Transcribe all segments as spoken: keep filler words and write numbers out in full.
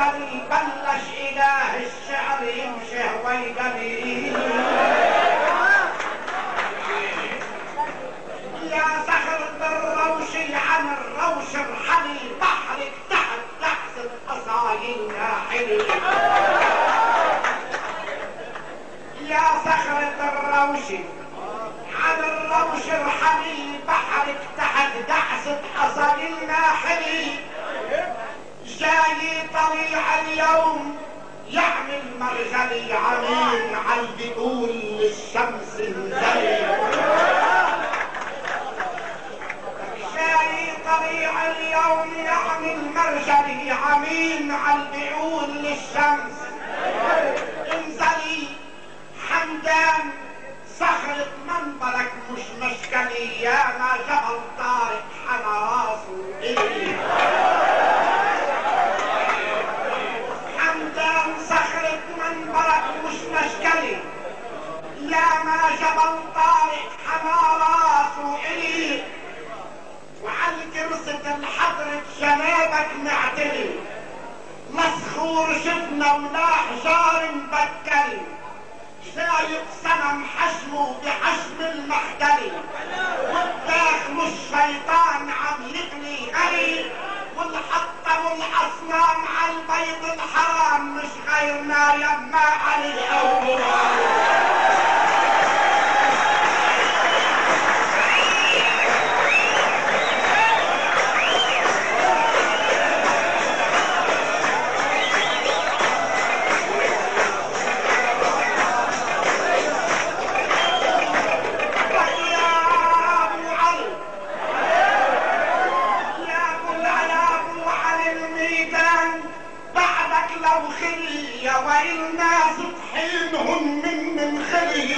انزلي بلش اله الشعر يمشي ويقلي يا صخرة الروشي عن الروش ارحلي بحرك تحت تحت قصايل حلي يا صخرة الروشي عن الروش ارحلي بحرك تحت دعسة حصايلنا حلي جاي طليع اليوم يعمل مرجلي عمين عال بيقول للشمس انزلي جاي طليع اليوم يعمل مرجلي عمين عال بيقول للشمس انزلي حمدان صخرة منبرك مش مشكلي يا ما جبل طارق حنا راسه إلي حمدان صخرة منبرك مش مشكلي يا ما جبل طارق حنا راسه إلي وعلى كرسة الحضرة جنابك معتلي مسخور شفنا ولا حجار مبكلي شايف صنم حجمه بحجم المحتلي والداخل الشيطان عم يغلي غلي والحطة والاصنام على البيض الحرام مش غيرنا يما علي او والناس طحينهم من من خلي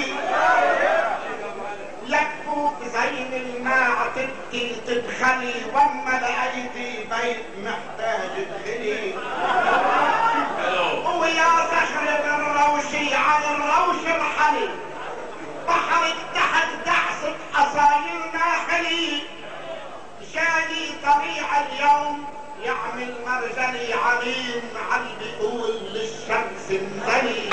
يكفوك زين الماء تبكي تدخلي واما لقيتي بيت محتاج تدخلي ويا صخرة الروشي على الروش ارحلي بحرك تحت دعسة حصايلنا حلي جاي طبيعة اليوم يعمل مرجلي عميم عم بيقول للشمس انزلي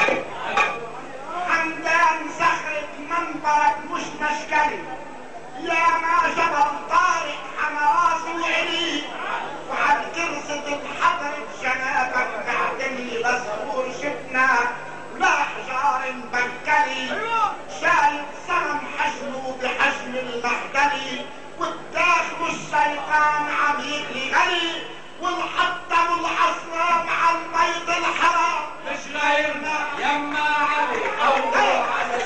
حمدان صخرة منبرك مش مشكلي يا ما جبل طارق حما راسه إلي وعلى كرسة الحضرة جنابك معدلي مسخور شفنا ولا حجار مبكلي شايف صنم حجمه بحجم المحدلي والداخل الشيطان عم يغلي غلي والحطة والاصنام على البيض الحرام مش غيرنا يما علي او علي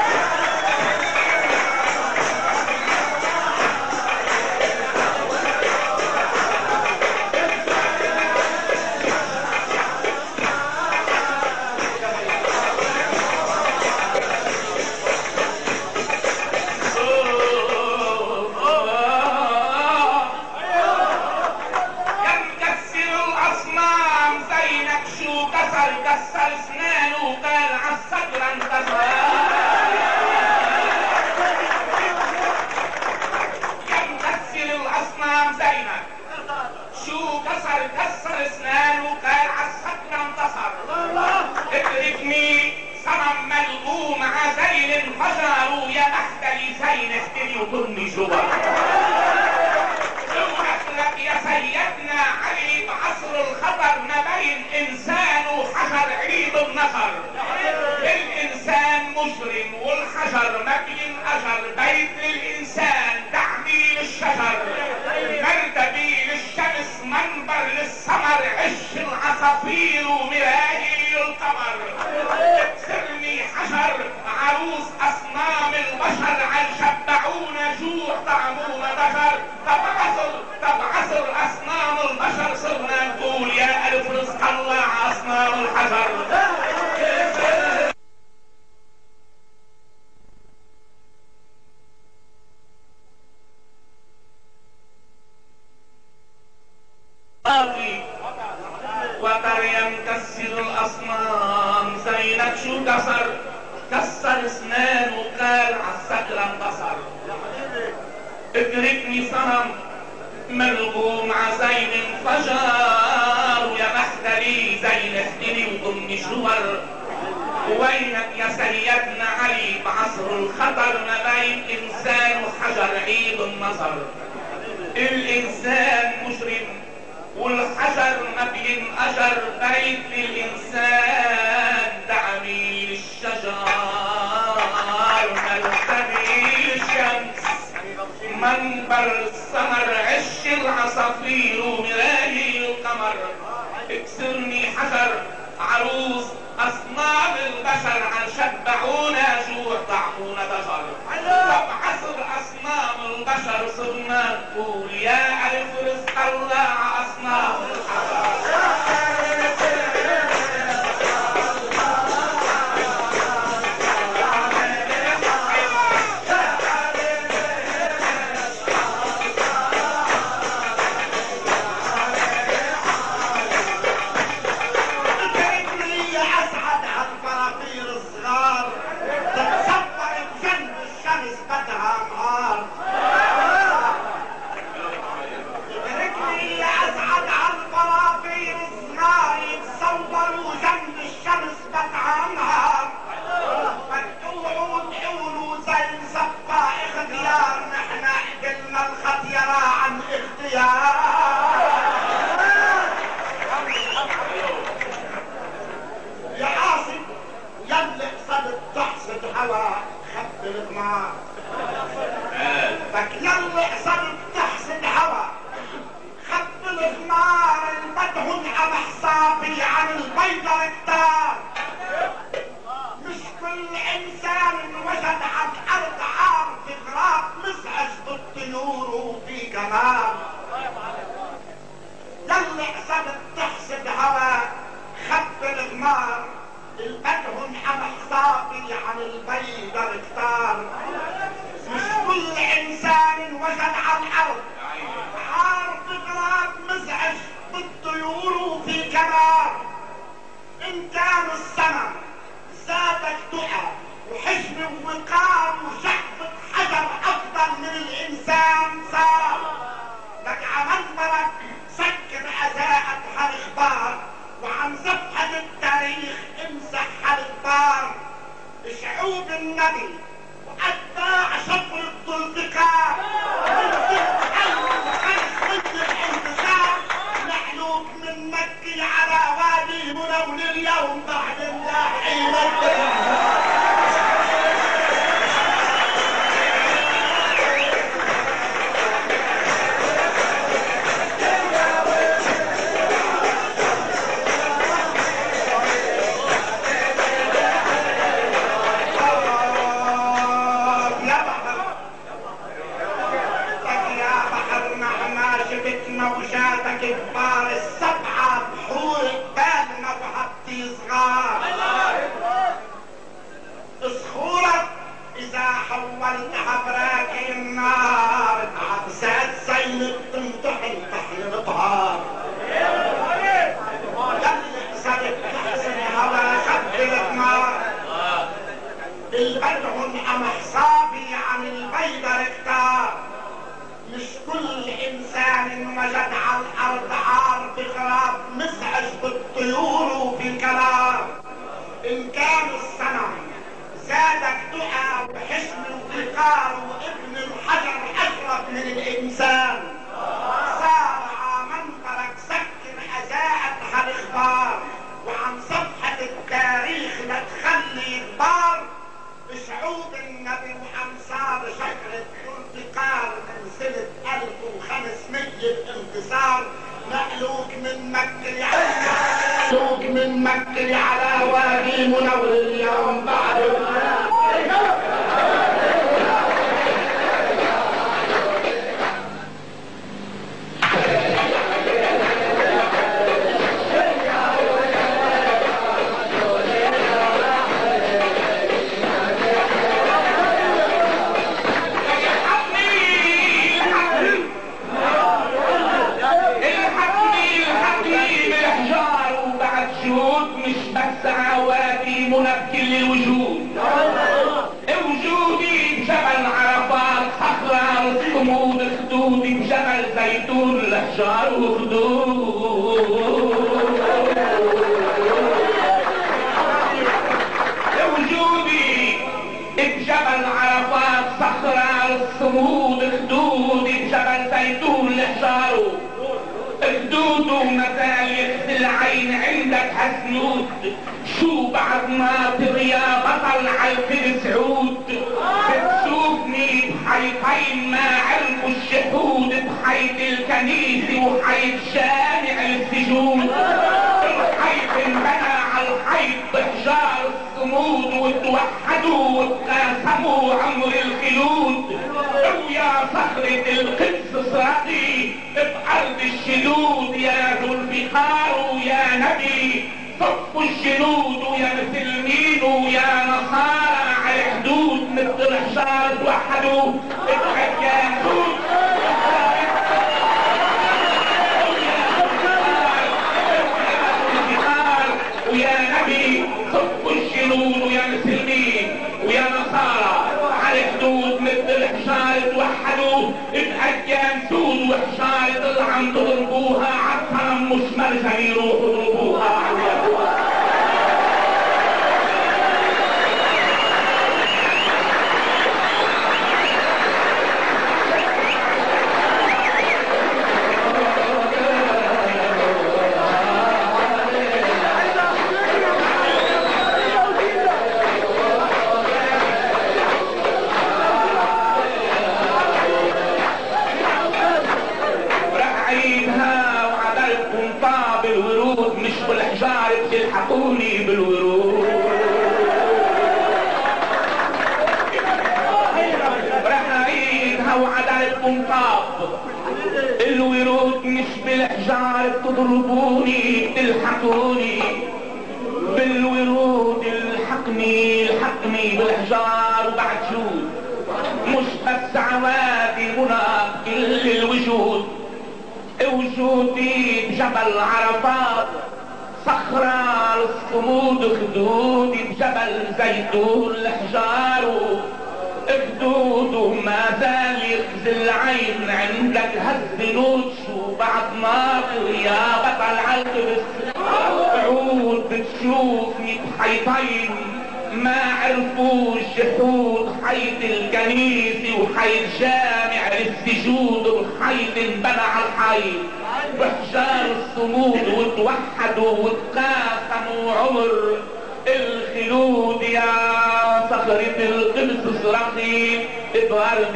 كسر اسنانه قال عالصدر انتصر كم كسر الاصنام زينك شو كسر كسر اسنانه قال عالصدر انتصر اتركني صنم ملغوم عزين فجروا يا احدلي زين اهدني وكني جبر لك يا سيدنا علي بعصر الخطر ما بين انسان وحجر عيد النظر الانسان مجرم والحجر ما بين اجر بيت للانسان تعميل الشجر مرتبي للشمس منبر للسمر عش العصافير ومراهي للقمر اكسرني حجر عروس اصنام البشر عن شبعونا جوع طعمونا بشر طب عصر طب عصر اصنام البشر صرنا نقول يا الف رزق الله اصنام الحجر وتريم كسر الاصنام زينك شو كسر كسر اسنان وقال عالصدر انتصر اتركني صنم ملغوم عزين فجار ويا واحدة لي زي نهدلي وضم شور. وينك يا سيدنا علي بعصر الخطر ما بين انسان وحجر عيب النظر. الانسان مجرم والحجر ما بينأجر بيت الانسان ده عميل الشجر ملتبي الشمس منبر السمر عش العصافير ومراهي القمر. اكسرني حجر عروس اصنام البشر عن شبعونا جوع طعمونا بشر. وبعصر اصنام البشر صرنا نقول يا الف رزق الله على اصنام الحجر. خدودي بجبل زيتون الاشجار وخدود بجبل عرفات صخرة الصمود خدود بجبل زيتون لحجاره خدوده مازال يخزي العين عندك هالسنود شو بعد ناطر يا بطل عالكل سعود بتشوفني بحيطين ما عرفوا الشهود بحيط الكنيسة وحيط شامع السجود الحيط انبنى عالحيط بحجار الصمود وتوحدوا وتقاسموا عمر الخلود ويا صخرة القدس صراطي بأرض الشدود يا ذو الفقار ويا نبي صفوا الجنود ويا مسلمين ويا نصارى على حدود مثل الحجار توحدوا اتحكموا ويا نبي صفوا الجنود ويا مسلمين ويا نصارى على حدود مثل الحجار توحدوا اتحكم سود وحجار طلعن تضربوها عالصنم مش مرجعي روحوا اضربوها على بالحجار بتلحقوني بالورود رح اعيدها وعدلكم طاب الورود مش بالحجار بتضربوني بتلحقوني بالورود الحقني الحقني بالحجار وبعد شود مش بس عوادي منى كل الوجود وجودي بجبل عرفات صخرة الصمود خدودي بجبل زيتون الحجار خدود ما زال يخزي العين عندك هالزنود شو بعد ناطر يا بطل عالقبس عود بتشوفني بحيطين ما عرفوا الجحود حيط الكنيسة وحيط جامع السجود وحيط انبنى على الحيط بحجار الصمود وتوحدوا وتقاسموا عمر الخلود يا صخرة القدس صرخي بأرض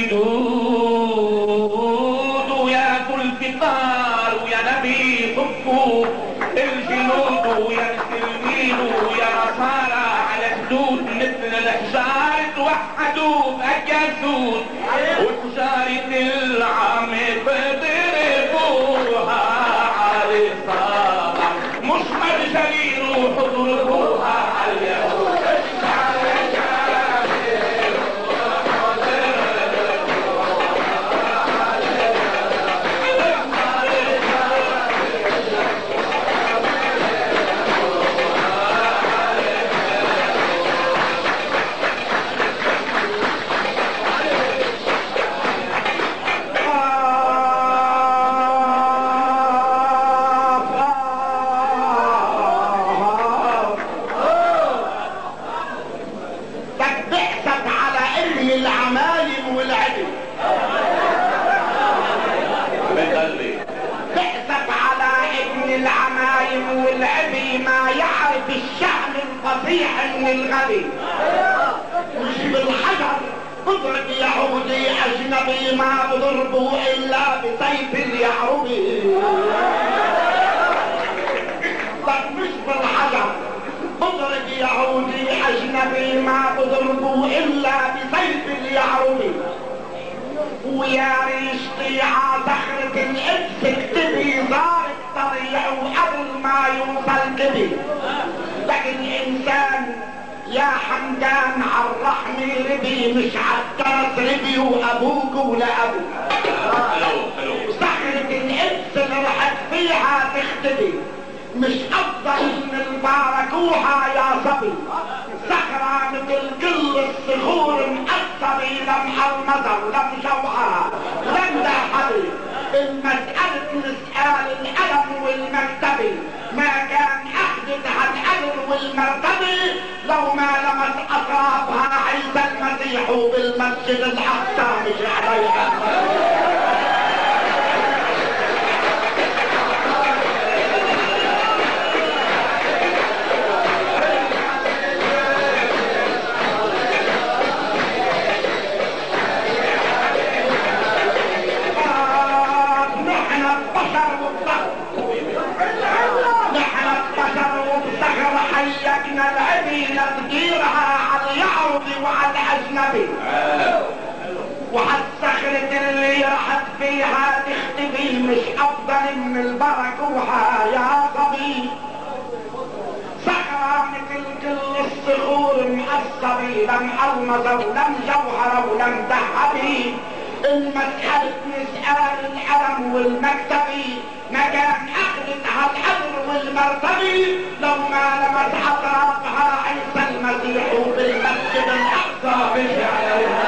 الجدود ويا ذو الفقار ويا نبي صفوا الجنود ويا مسلمين ويا نصارى على حدود مثل الحجار توحدوا بأجازود وحجارة العم بضربوها على صابع مش مرجلين روحوا ضربوها على اليهود من الغبي مش بالحجر بضرب يهودي اجنبي ما بضربه الا بسيف اليعربي طب مش بالحجر بضرب يهودي اجنبي ما بضربه الا بسيف اليعربي ويا ريشتي ع صخرة القدس اكتبي صار الطريق وقبل ما يوصل كبي لكن انسان يا حمدان عالرحمة ربي مش عالترس ربي وابوك ولا ابوك صخرة القدس اللي رحت فيها تختبي مش افضل من الباركوها يا صبي صخرة مثل كل الصخور مقصبي لمحى المطر لم جوعها لم لا حبي المسألة مسألة الألم والمرتبة ما كان أحدث عن الأمر والمرتبة لو ما لمس اطرافها عيسى المسيح بالمسجد الاقصى مش عليها. حيكنا العبيلة تديرها على اليعرض وعلى الأجنبي وعالصخرة اللي راحت فيها تختفي مش أفضل من البركوها يا صبي. صخرة مثل كل الصخور مقصبي لم ألمظة ولم جوهرة ولم ذهبي. المسألة مسألة العلم والمكتبي مكان أخذتها الحجر والمرتبي. لو ما لمس أطرافها عيسى المسيح بالمسجد الأقصى مش عليها.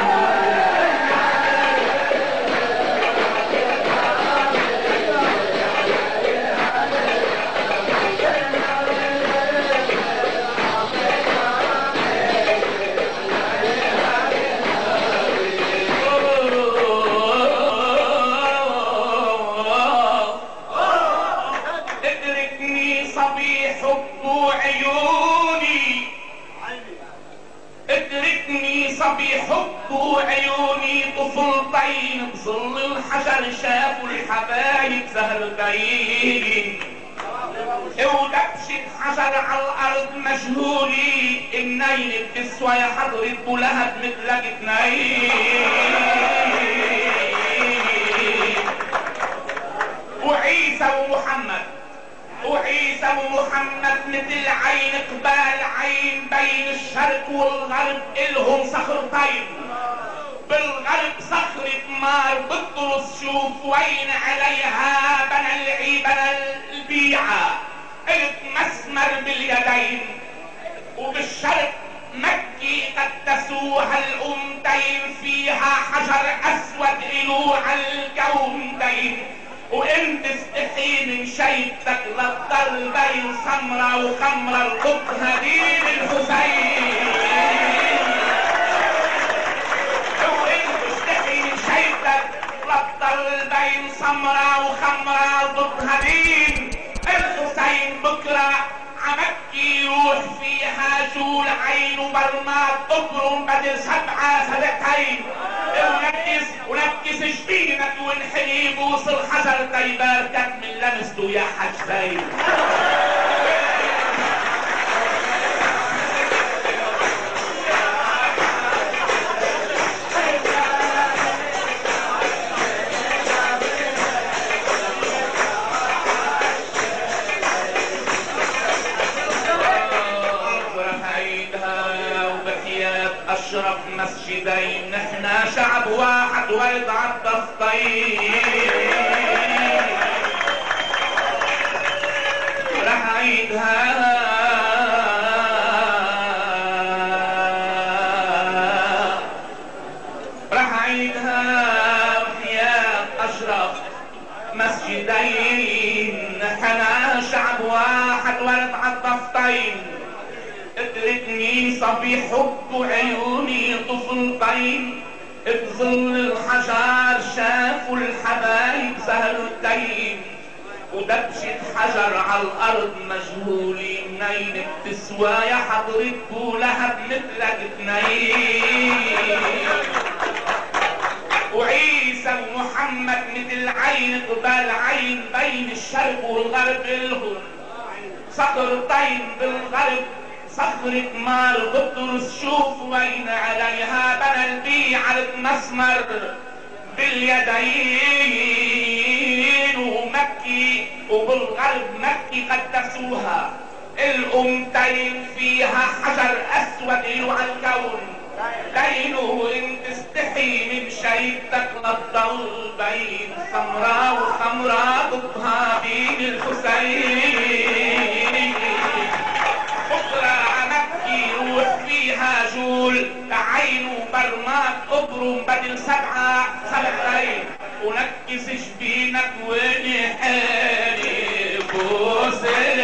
بحب عيوني طفلتين بظل الحجر شافوا الحبايب سهرتين. ودبشة حجر على الارض مجهولي النين بتسوى يا حضرة ابو لهب مثلك اتنين. وعيسى ومحمد وعيسى ومحمد مثل عين قبال عين بين الشرق والغرب الهم صخرتين. بالغرب صخرة مار بطرس شوف وين عليها بنى العيبنة البيعة قلت مسمر باليدين. وبالشرق مكي قدسوها الأمتين فيها حجر أسود إلو على الكومتين. وانت استحي من شيبتك لتضل بين سمرة وخمرة القط هديم الحسين. وانت استحي من شيبتك لتضل بين سمرة وخمرة القط هديم الحسين. بكرة عمكي يروح فيها جول عين وبرمات ابرم بدل سبعة سنتين. ونكس ونكس جبينك وانحني بوصل حجر تيباركك من لمسته يا حجتين. اشرف مسجدين نحنا شعب واحد ويضع الضفتين. رح عيدها رح عيدها وحياة اشرف مسجدين نحنا شعب واحد ويضع الضفتين. ادركني صبي حب عيوني طفلتين بظل الحجر شافوا الحبايب سهرتين. ودبشة حجر على الارض مجهولي منين بتسوى يا حضرة ابو لهب مثلك اتنين. وعيسى ومحمد مثل عين قبال عين بين الشرق والغرب الهم صخرتين. بالغرب صخرة مار بطرس شوف وين عليها بنى البيعة مسمر باليدين. ومكي وبالغرب مكي قدسوها الأمتين فيها حجر أسود يلو على الكون دينه. وإن تستحي من شيبتك لتضل بين سمرة وخمرة ضدها بين الحسين. بكرة مكي روح فيها جول عين وبرمات ابرم بدل سبعة سبعتين. ونكس جبينك ونحاني بوسي